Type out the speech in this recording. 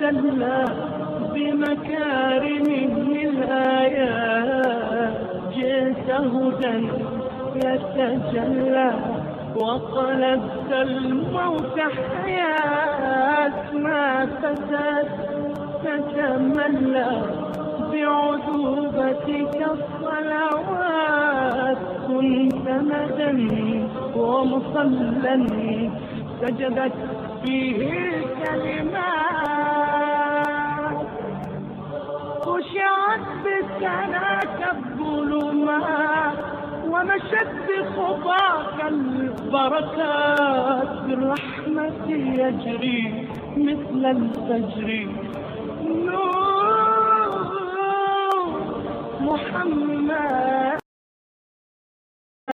تجلى بمكارمه الآيات، جئت هدى يتجلى وقلبت الموت حياة، ما فتت تتملى بعذوبتك الصلوات، كنت مدى ومصلا سجدت فيه الكلمات، خشعت بسناك الظلمات ومشت بخطاك البركات، بالرحمة يجري مثل الفجر نور محمد.